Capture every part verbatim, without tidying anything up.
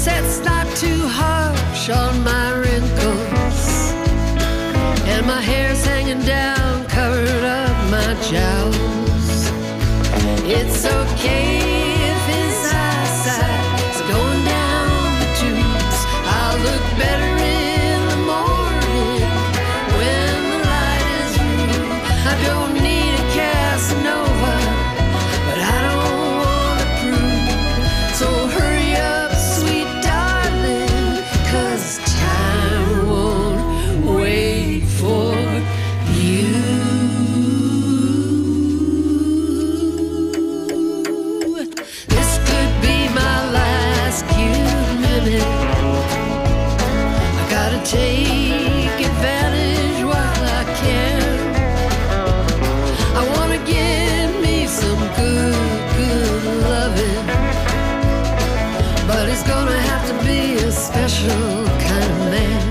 sunset's not too harsh on my wrinkles, and my hair's hanging down, covered up my jowls. It's okay if his eyesight is going down the tubes. I'll look better in the morning when the light is through. I don't need a Casanova, but I don't want to prove. So hurry up, sweet darling, 'cause time won't wait for you. This could be my last cute minute. I gotta take advantage while I can. I wanna get me some good, good loving, but it's gonna have to be a special kind of man.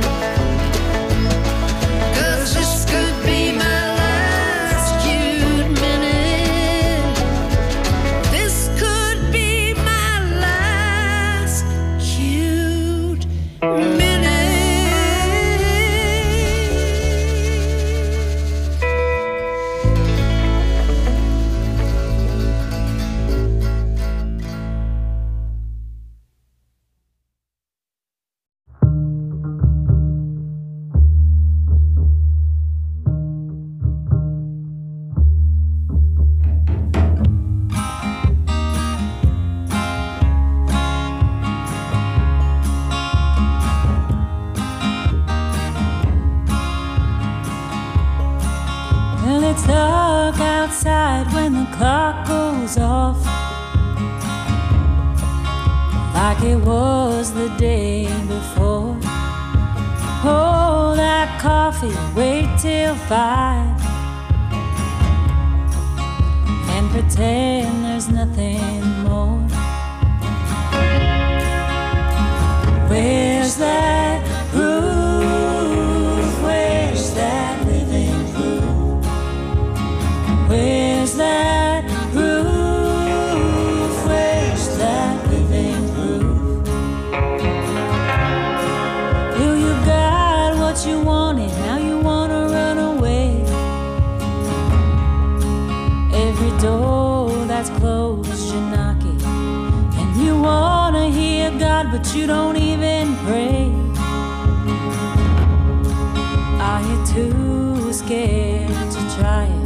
'Cause this could be my last cute minute. This could be my last cute minute. Well, it's dark outside when the clock goes off, like it was the day before. Pour that coffee, wait till five, and pretend there's nothing more. Where's that roof? Where's that living proof? Where's that roof? Where's that living proof? Well, you got what you wanted, now you wanna run away. Every door that's closed, you're knocking, and you wanna hear God, but you don't even pray. Are you too scared to try it?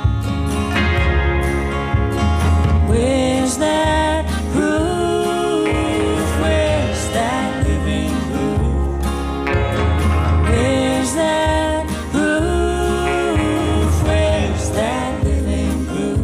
Where's that proof? Where's that living proof? Where's that proof? Where's that living proof?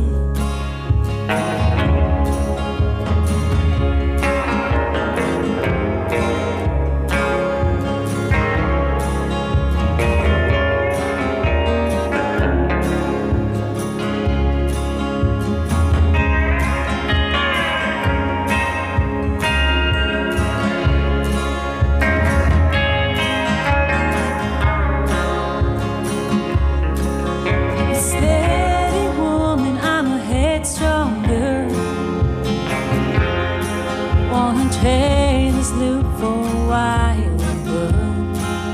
Steady woman, I'm a headstrong girl. Wanna trade this loop for a wild world.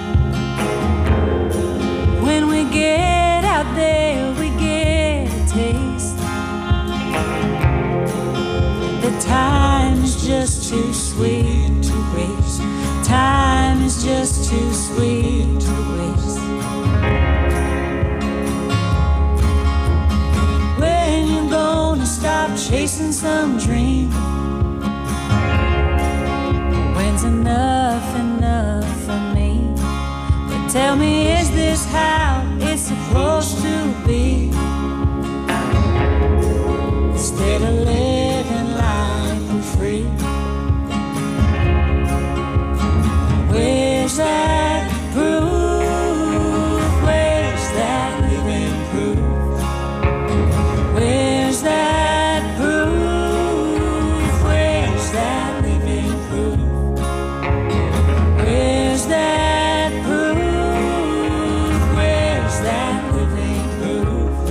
When we get out there, we get a taste. The time is just too sweet to waste. Time is just too sweet to waste. When you gonna stop chasing some dream? When's enough enough for me? But tell me, is this how it's supposed to be? Instead of living life for free. Where's that proof? Where's that living proof? Where's that proof? Where's that living proof? Where's that proof? Where's that living proof?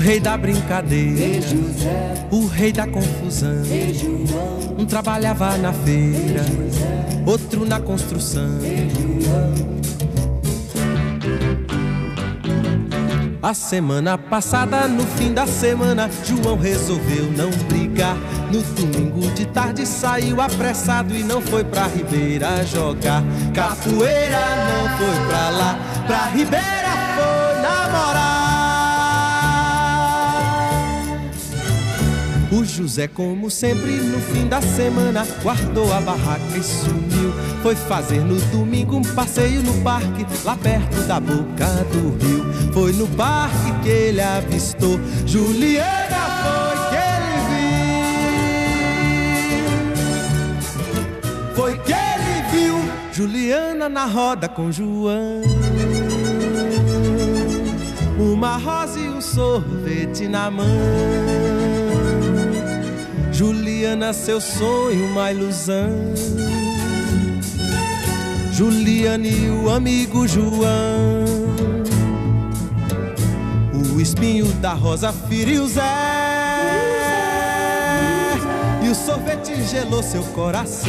rei da brincadeira, o rei da confusão. Um trabalhava na feira, outro na construção. A semana passada, no fim da semana, João resolveu não brigar. No domingo de tarde saiu apressado e não foi pra Ribeira jogar capoeira, não foi pra lá, pra Ribeira foi namorar. O José, como sempre, no fim da semana, guardou a barraca e sumiu. Foi fazer no domingo um passeio no parque, lá perto da boca do rio. Foi no parque que ele avistou Juliana, foi que ele viu. Foi que ele viu Juliana na roda com João. Uma rosa e um sorvete na mão. Juliana, seu sonho, uma ilusão. Juliana e o amigo João. O espinho da rosa feriu Zé, e o sorvete gelou seu coração.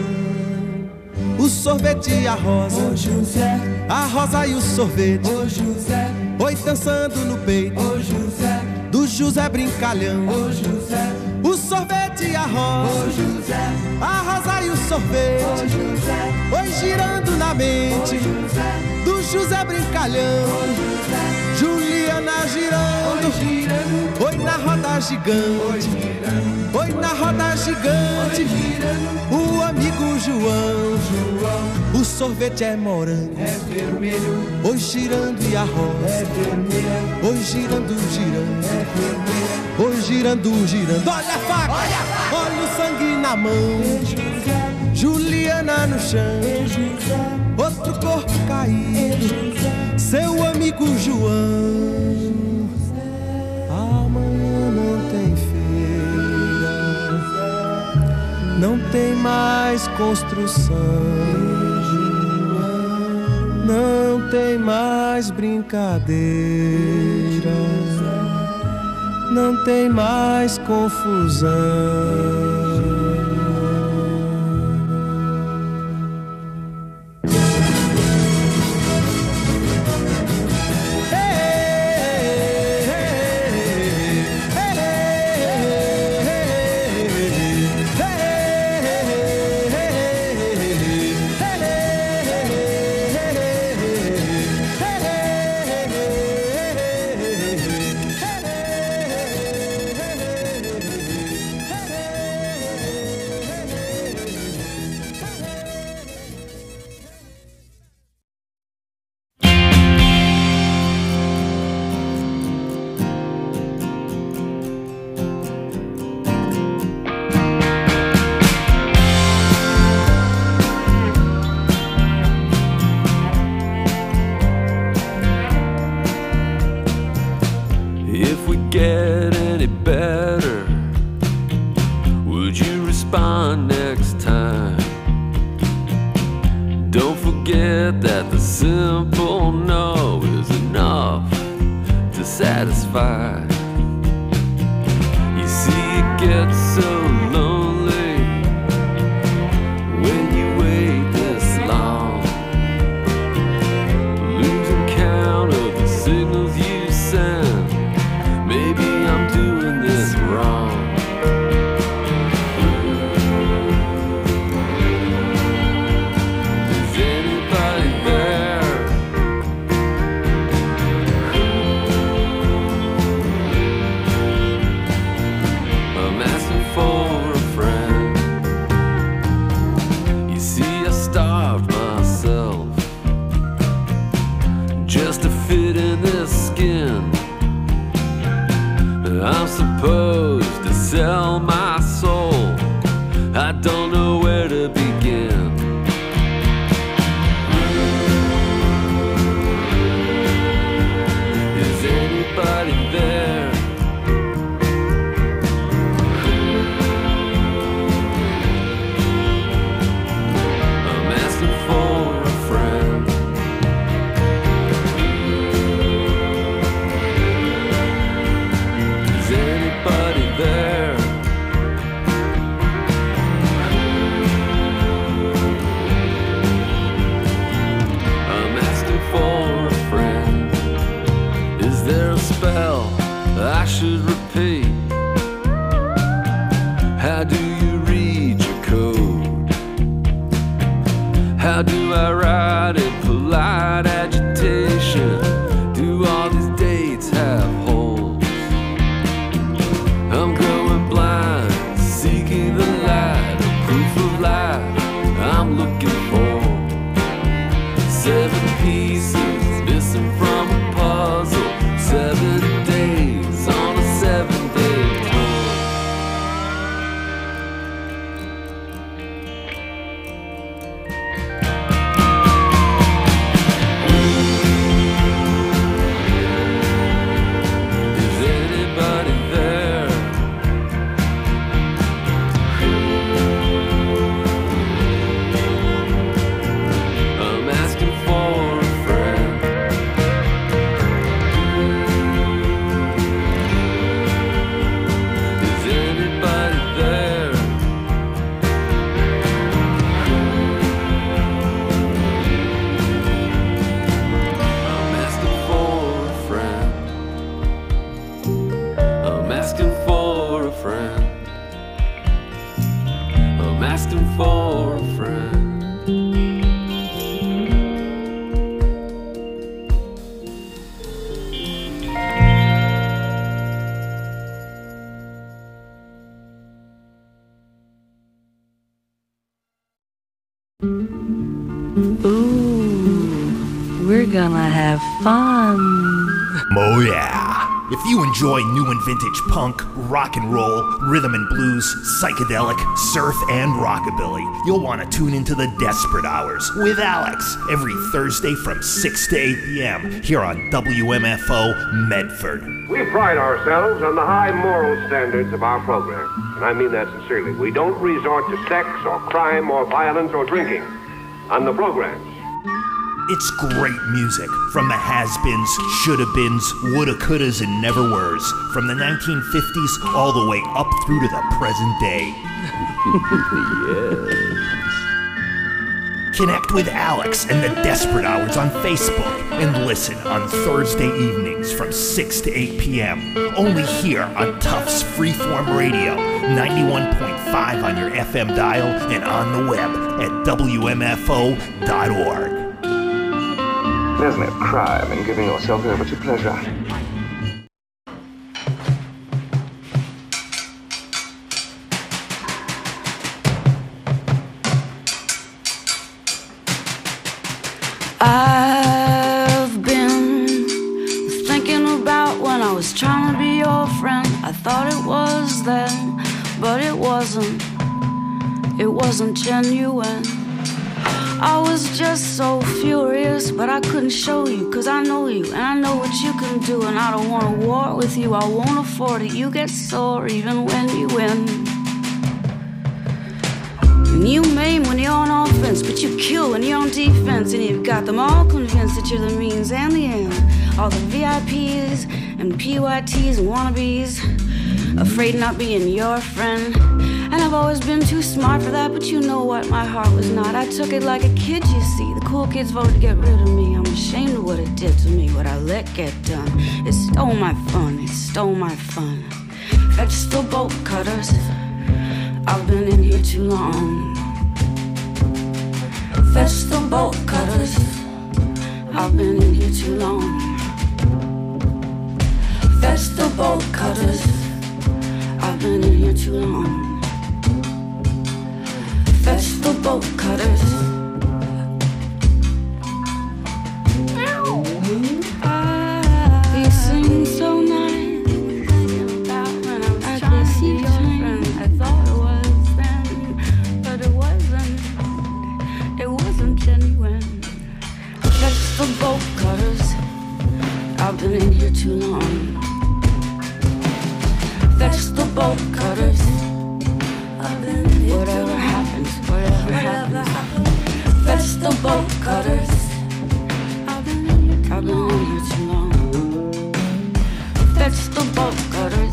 O sorvete e a rosa, ô José, a rosa e o sorvete, ô José, oi dançando no peito, ô José, do José brincalhão. ô José, o sorvete e a rosa, ô José, a rosa e o sorvete, ô José, oi girando na mente, ô José, do José brincalhão. ô José, Juliana girando, oi girando, oi na roda gigante, oi girando, oi na roda gigante, oi girando, o amigo João. João, O sorvete é morango, é vermelho, oi girando e a rosa, é vermelha, oi girando, girando, é vermelha, oi girando, girando. Olha a faca, olha, a faca. Olha o sangue na mão, é José, Juliana no chão, é José, outro corpo é caído, José, seu amigo João. Amanhã não tem feira, não tem mais construção, não tem mais brincadeira, não tem mais confusão. Get any better? Would you respond next time? Don't forget that the simple no is enough to satisfy. You see, it gets so lonely when you wait this long, losing count of the signals you send. Maybe I'm doing this wrong. Is anybody there? I'm asking for seven pieces missing from a puzzle. Seven days on a seven-day tour. Is anybody there? I'm asking for a friend. Is anybody there? I'm asking for a friend. I'm asking for a friend. I'm asking for a friend. Ooh, we're gonna have fun. Oh yeah! If you enjoy new and vintage punk, rock and roll, rhythm and blues, psychedelic, surf, and rockabilly, you'll want to tune into the Desperate Hours with Alex every Thursday from six to eight p.m. here on W M F O Medford. We pride ourselves on the high moral standards of our program, and I mean that sincerely. We don't resort to sex or crime or violence or drinking on the programs. It's great music from the has-beens, shoulda-beens, woulda-couldas, and never-weres, from the nineteen fifties all the way up through to the present day. Yes. Connect with Alex and the Desperate Hours on Facebook and listen on Thursday evenings from six to eight p.m. only here on Tufts Freeform Radio, ninety-one point five on your F M dial and on the web at W M F O dot org. There's no crime in giving yourself over to pleasure. I've been thinking about when I was trying to be your friend. I thought it was then, but it wasn't. It wasn't genuine. I was just so furious, but I couldn't show you, cause I know you, and I know what you can do, and I don't want to war with you, I won't afford it. You get sore even when you win. And you maim when you're on offense, but you kill when you're on defense, and you've got them all convinced that you're the means and the end. All the V I Ps and P Y Ts and wannabes, afraid of not being your friend. And I've always been too smart for that, but you know what, my heart was not. I took it like a kid, you see. The cool kids voted to get rid of me. I'm ashamed of what it did to me, what I let get done. It stole my fun, it stole my fun. Fetch the bolt cutters, I've been in here too long. Fetch the bolt cutters, I've been in here too long. Fetch the bolt cutters, I've been in here too long. Fetch the bolt cutters. He sings so nice. I could see your friend. I thought it was then, but it wasn't. It wasn't genuine. Fetch the bolt cutters. I've been in here too long. Fetch the bolt cutters. Whatever happens, whatever happens. Fetch the bolt cutters. I've been in here too long. Fetch the bolt cutters.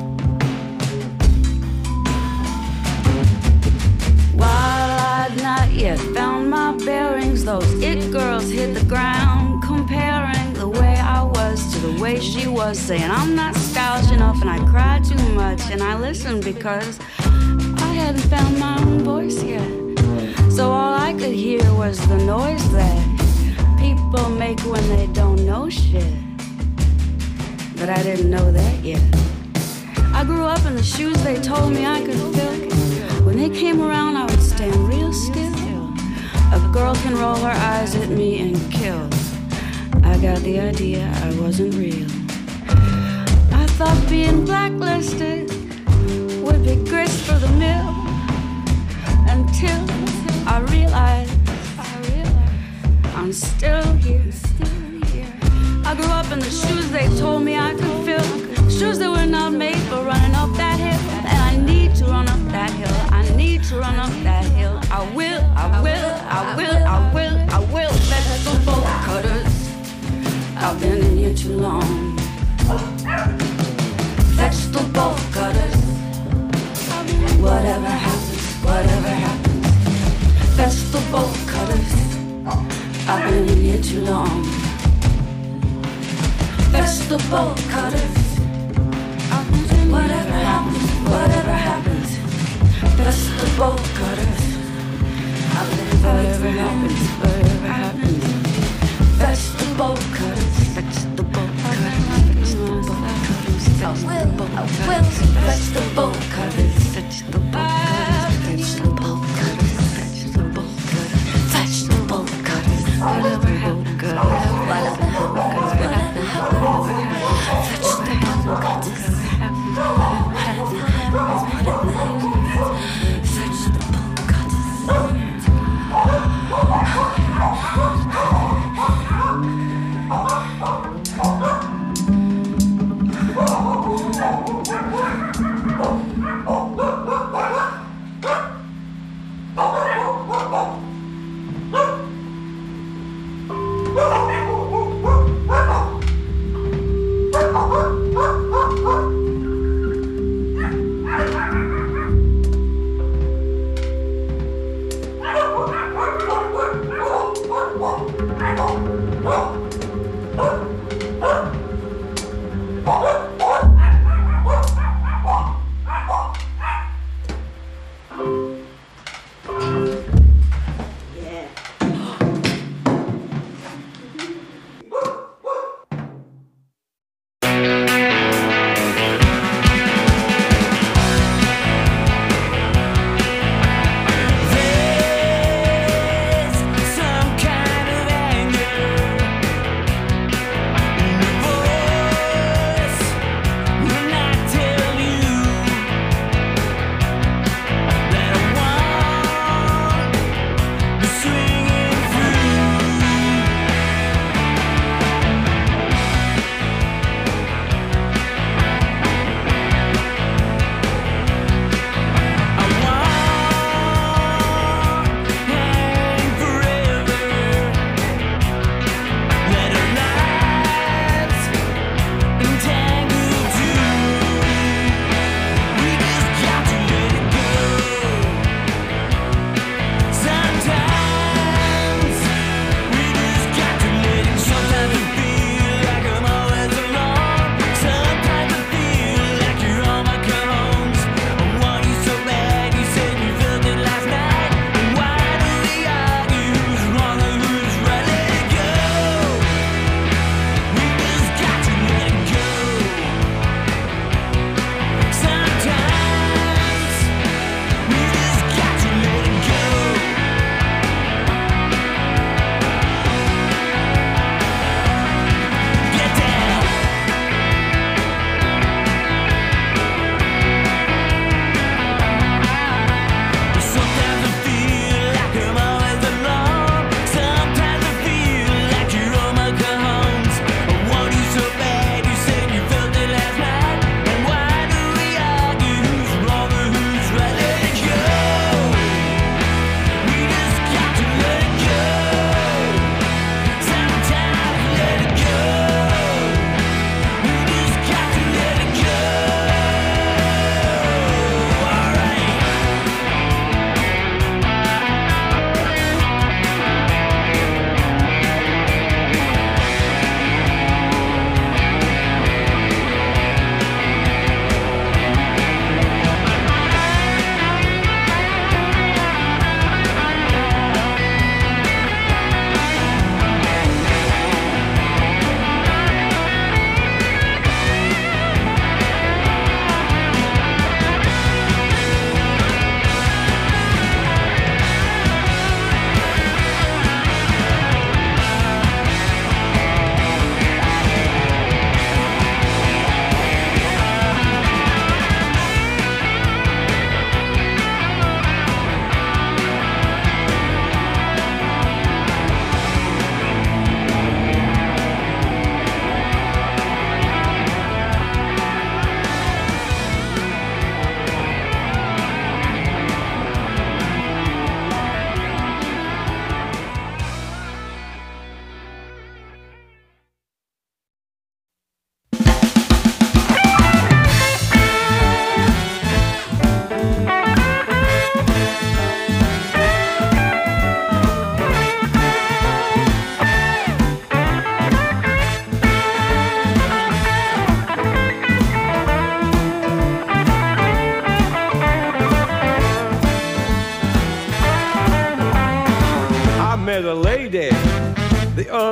While I'd not yet found my bearings, those it girls hit the ground, comparing the way I was to the way she was, saying I'm not stylish enough and I cry too much, and I listened because I hadn't found my own voice yet. So all I could hear was the noise that people make when they don't know shit. But I didn't know that yet. I grew up in the shoes they told me I could fill. When they came around I would stand real still. A girl can roll her eyes at me and kill. I got the idea I wasn't real. I thought being blacklisted would be grist for the mill. Until I realized, I realized I'm still here. I grew up in the shoes they told me I could fill. Shoes that were not made for running up that hill. And I need to run up that hill. I need to run up that hill. I will, I will, I will, I will, I will. Vegetable cutters, I've been in here too long. Vegetable cutters, whatever happens, whatever happens. Vegetable cutters, I've been in here too long. Vegetable cutters, whatever happens, whatever happens. Vegetable cutters, whatever happens, whatever happens. Vegetable cutters, vegetable cutters, vegetable cutters, vegetable cutters, vegetable cutters, vegetable cutters, vegetable cutters, vegetable cutters, vegetable cutters, whatever happens, whatever happens, whatever happens, vegetable cutters. Some kind of anger in the voice.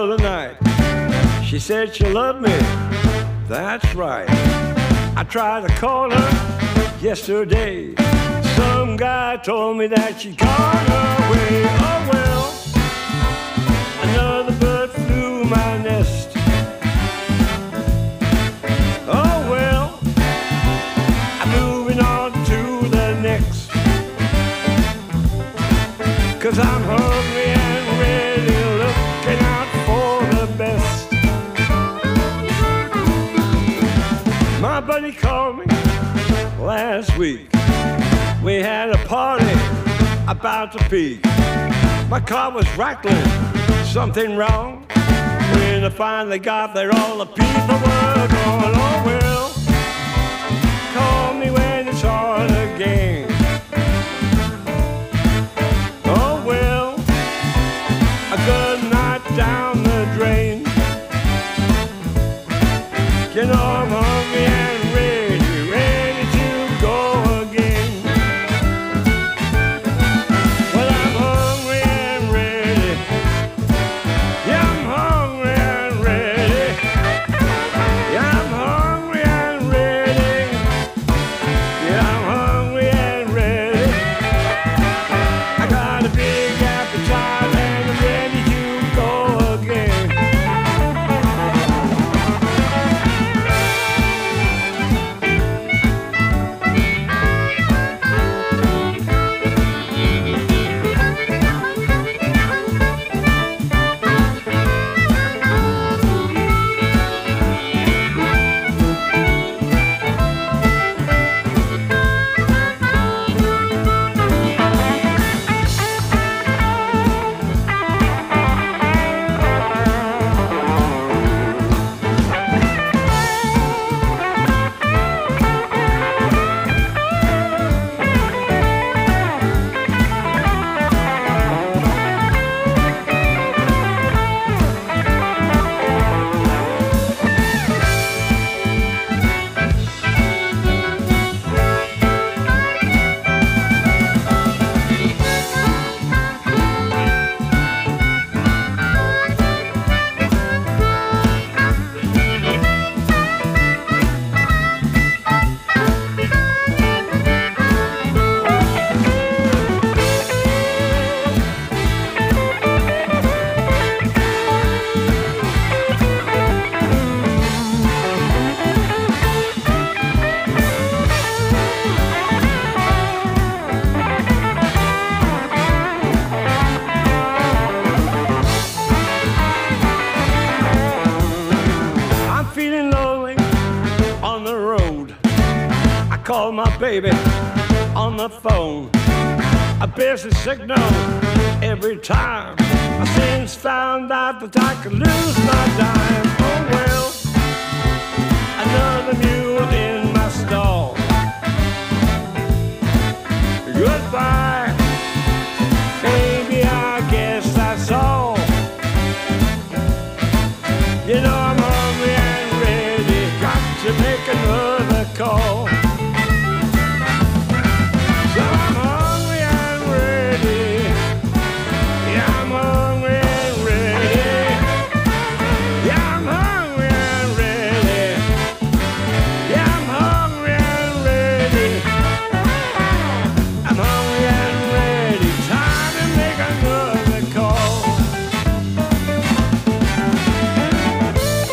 other night. She said she loved me, that's right. I tried to call her yesterday. Some guy told me that she gone away. Oh well, another bird flew my nest. Oh well, I'm moving on to the next. Cause I'm hungry and ready, looking out for the best. My buddy called me last week. We had a party about to peak. My car was rattling, something wrong. When I finally got there, all the people were gone. Oh well, call me when it's hard again. Oh well, a good night down the drain. You know I'm hungry and ready, ready to go again. Well, I'm hungry and ready. Yeah, I'm hungry and ready. Yeah, I'm hungry and ready. Yeah, I'm hungry and ready. I got a big appetite and I'm ready to go again. I'm feeling lonely on the road. I call my baby on the phone. A busy signal every time. I since found out that I could lose my dime. Oh well, another mule in my stall. Goodbye, baby, I guess that's all. You know I'm hungry and ready, got to make another call. So I'm hungry and ready, yeah, I'm hungry and ready. Yeah, I'm hungry and ready. Yeah, I'm hungry and ready. I'm hungry and ready, time to make another call.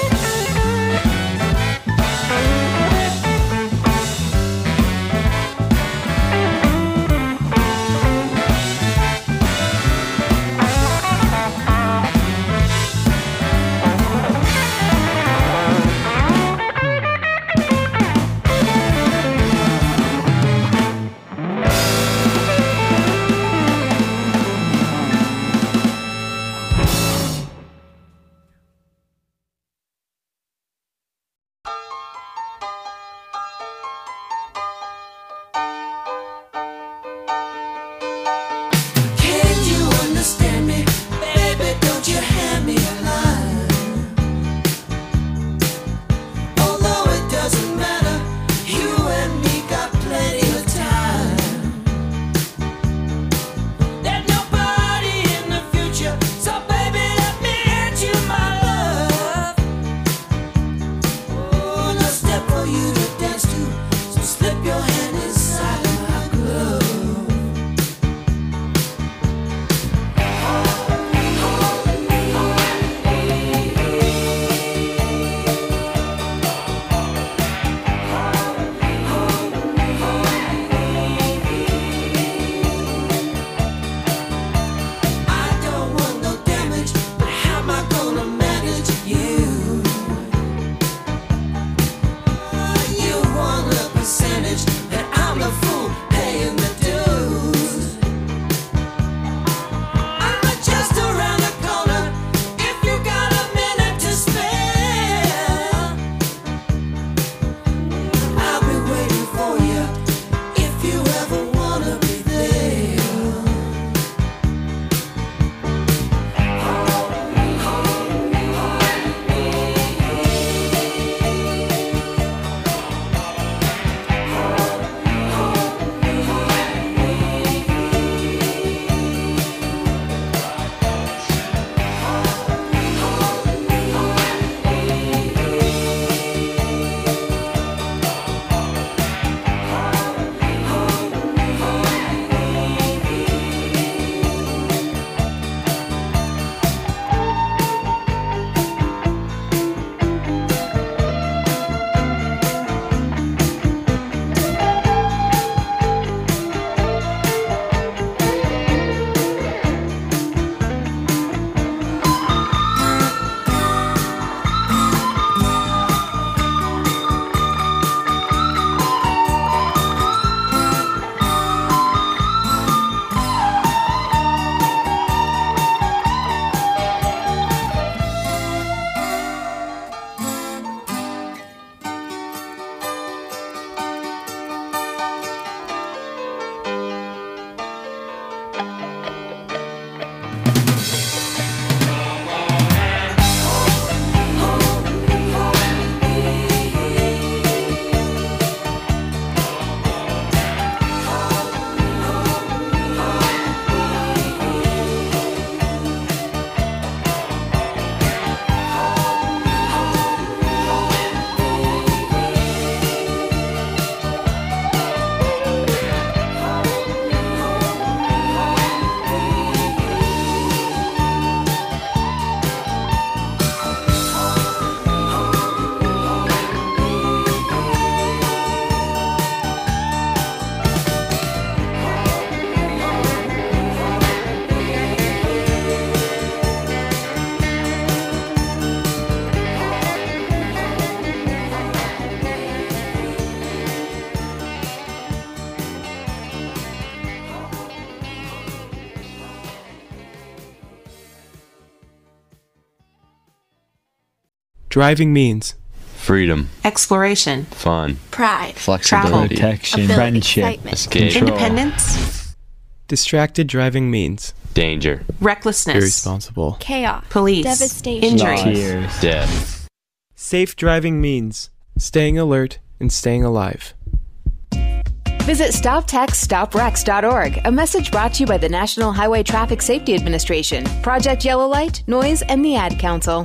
Driving means freedom, exploration, fun, pride, flexibility, protection, ability, friendship, excitement, escape, independence. Distracted driving means danger, recklessness, irresponsible, chaos, police, devastation, injury, tears, death. Safe driving means staying alert and staying alive. Visit stop text stop wrecks dot org, a message brought to you by the National Highway Traffic Safety Administration, Project Yellow Light, Noise, and the Ad Council.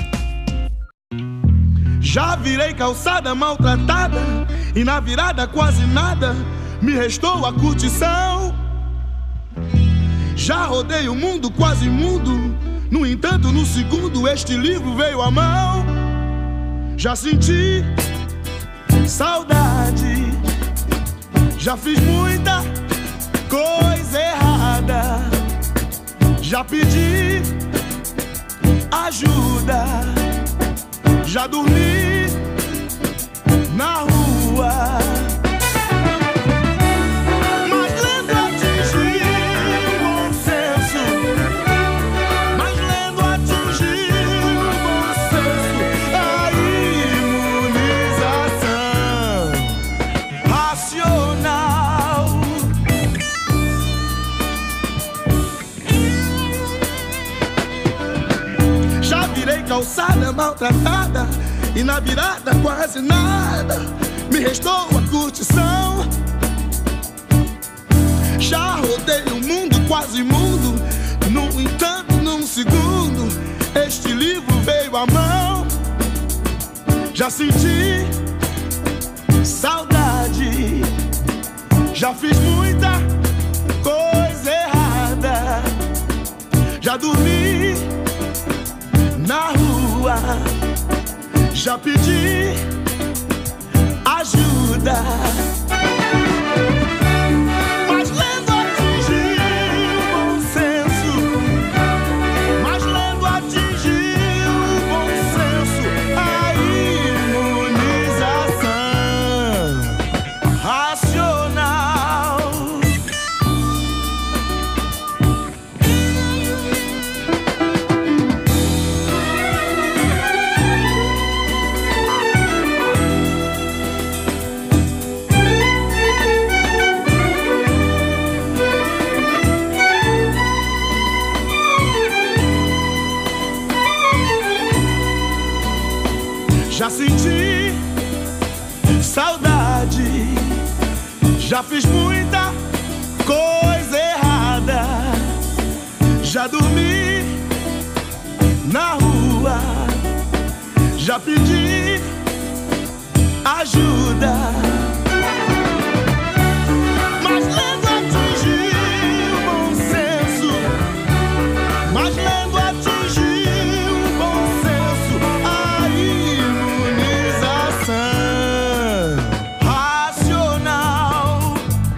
Já virei calçada maltratada e na virada quase nada me restou a curtição. Já rodei o mundo quase mudo, no entanto no segundo este livro veio à mão. Já senti saudade, já fiz muita coisa errada, já pedi ajuda, já dormi na rua. Mas lendo atingi o bom senso, mas lendo atingi o bom senso, a imunização racional. Já virei calçada maltratada e na virada quase nada me restou a curtição. Já rodei o mundo quase mundo, no entanto num segundo este livro veio à mão. Já senti saudade, já fiz muita coisa errada, já dormi na rua, já pedi ajuda. Mas lendo atingi o bom senso, mas lendo atingi o bom senso, a imunização racional. Já senti saudade, já fiz muita coisa errada, já dormi na rua, já pedi ajuda. Mas lendo atingi o bom senso, mas lendo atingi o bom senso, a imunização racional.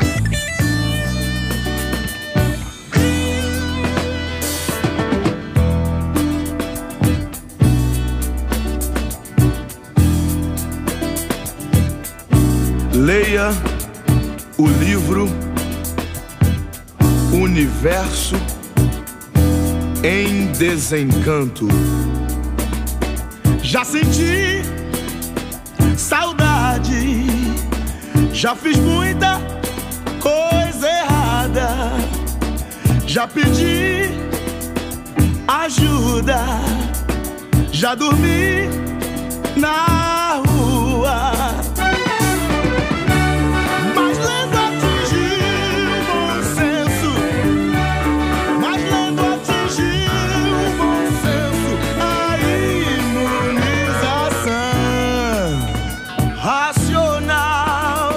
Leia o livro Universo em Desencanto. Já senti saudade, já fiz muita coisa errada, já pedi ajuda, já dormi na rua. Mas lendo atingi o bom senso, mas lendo atingi o bom senso, a imunização racional.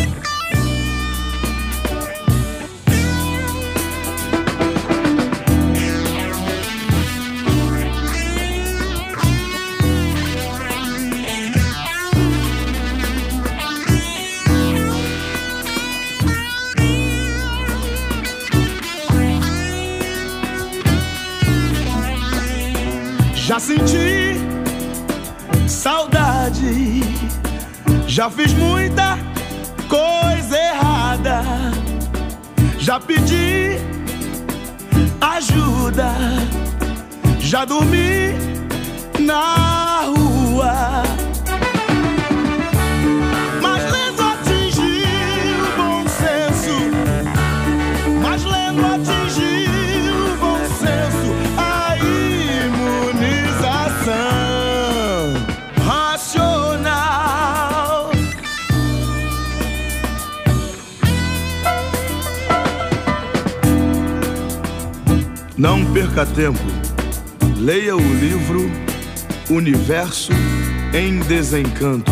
Já senti saudade, já fiz muita coisa errada, já pedi ajuda, já dormi na rua. Não perca tempo. Leia o livro Universo em Desencanto.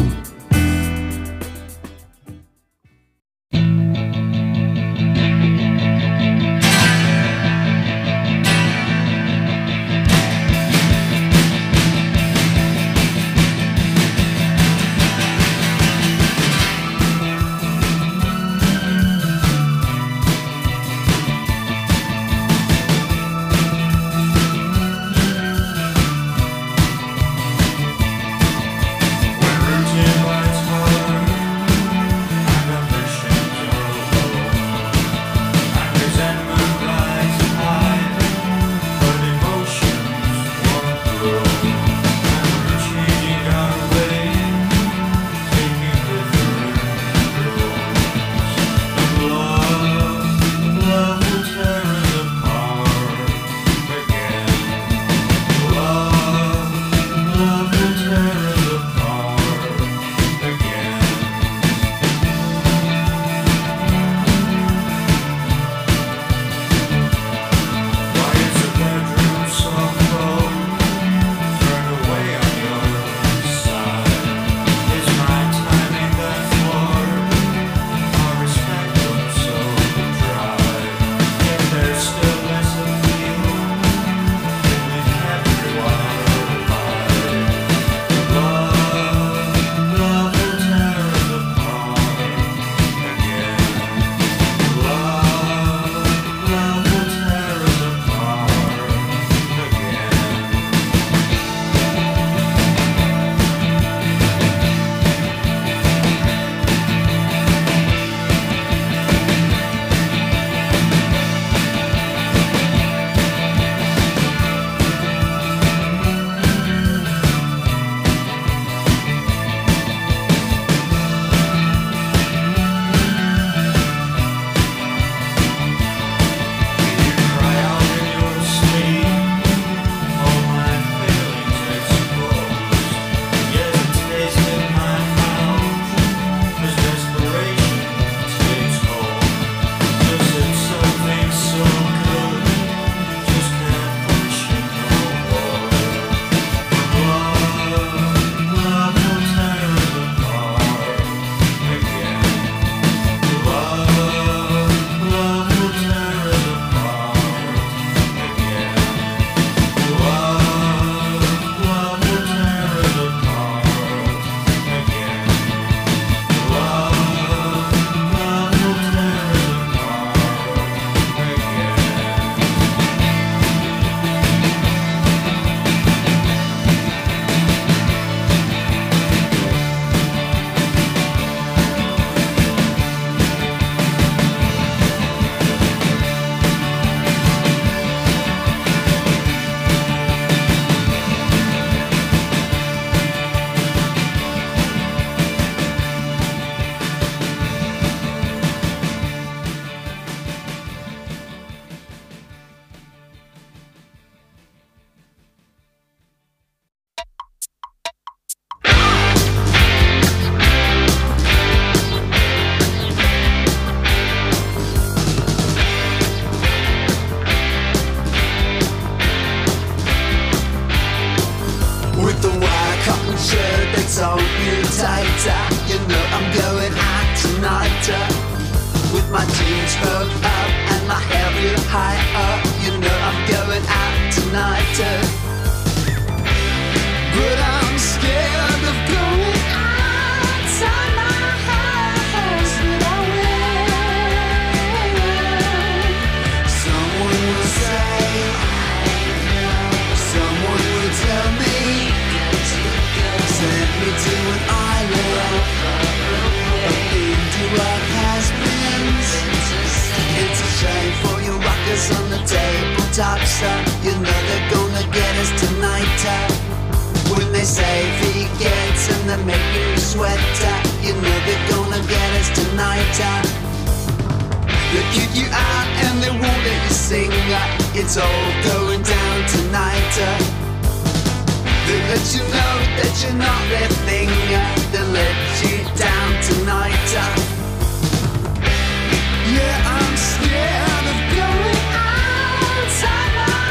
Yeah, I'm scared of going outside my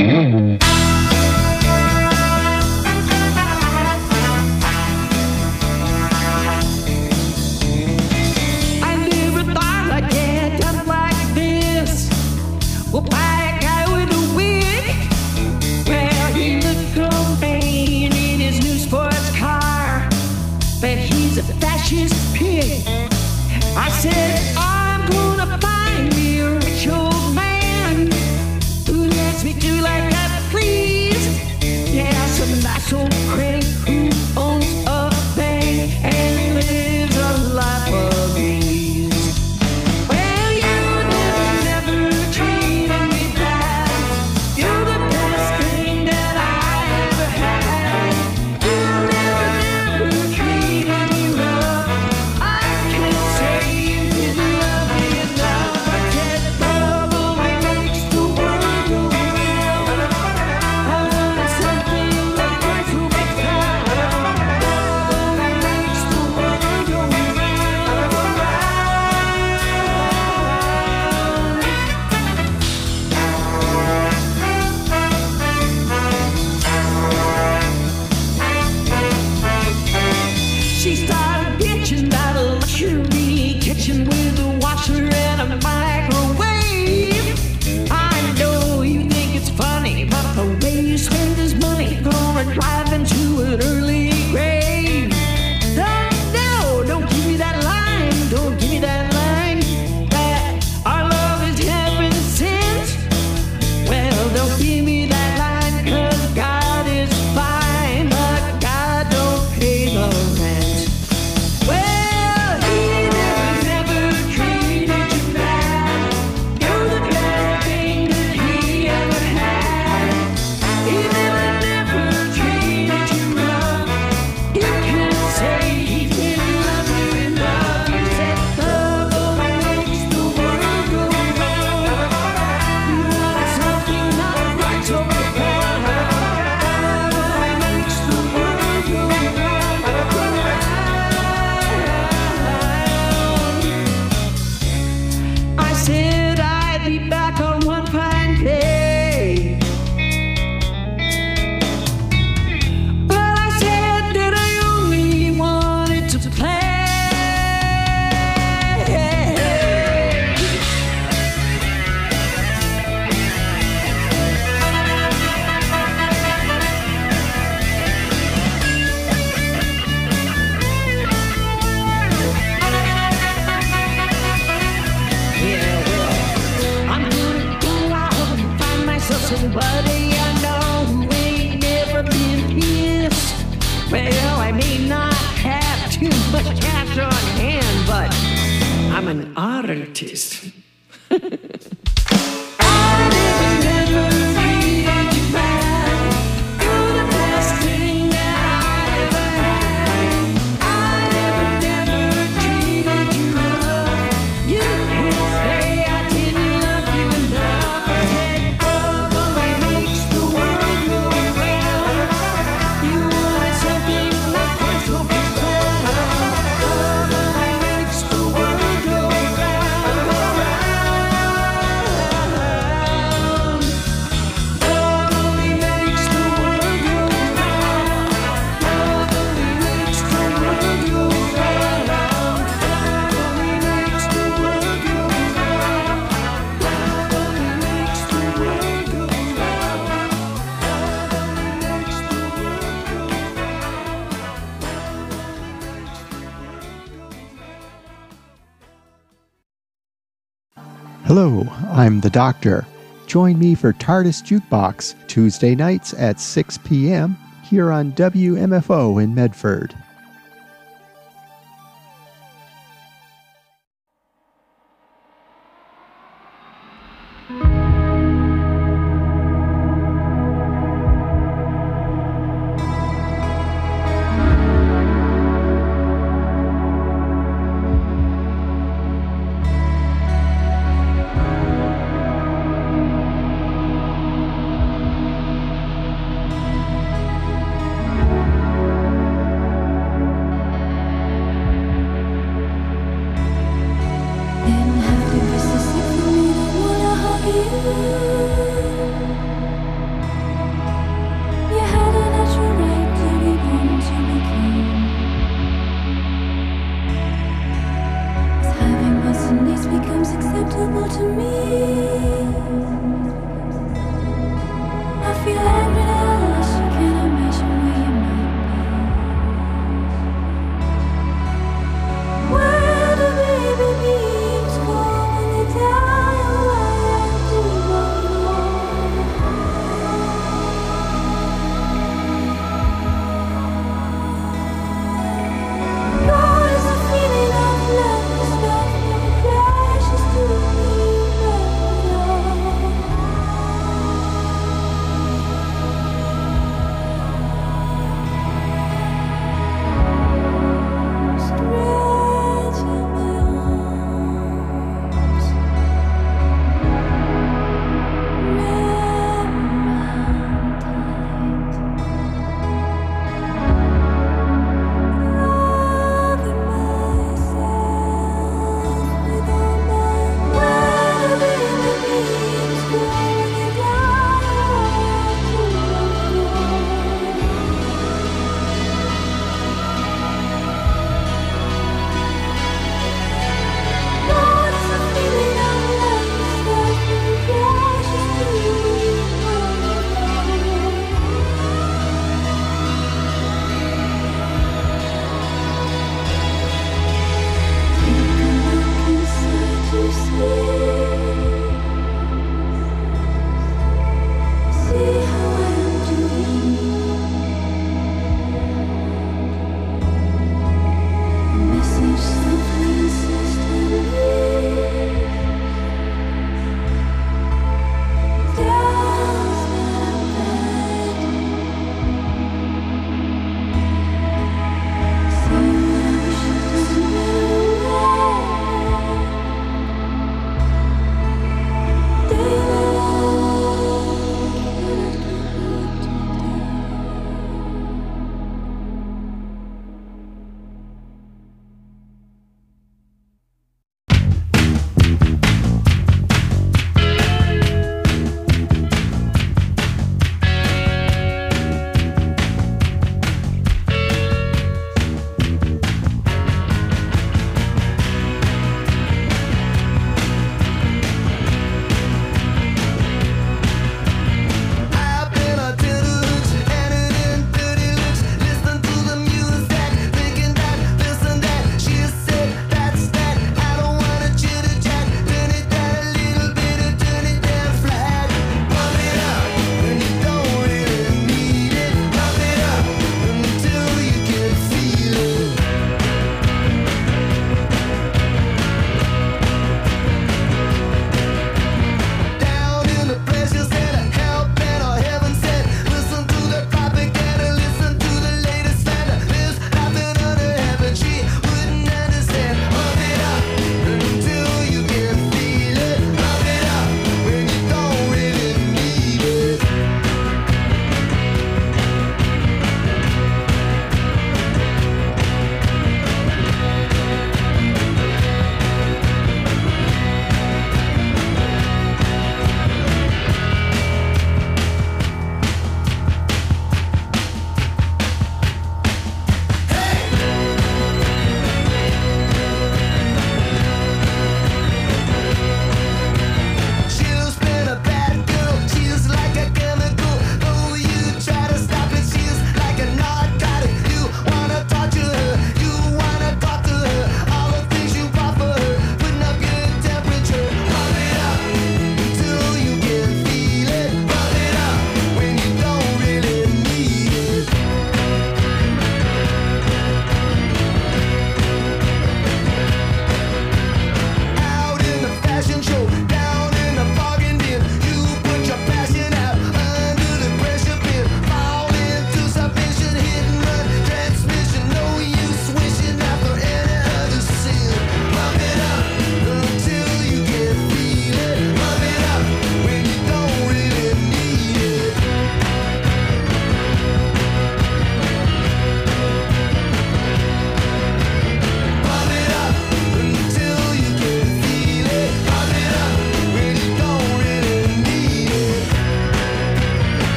Hello, I'm the Doctor. Join me for TARDIS Jukebox Tuesday nights at six p.m. here on W M F O in Medford. to me. I feel angry now, you can't imagine where you might be. Where do baby beams go when they die? Oh, I do not know. God is a feeling of love, the stuff that crashes to me.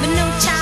but no child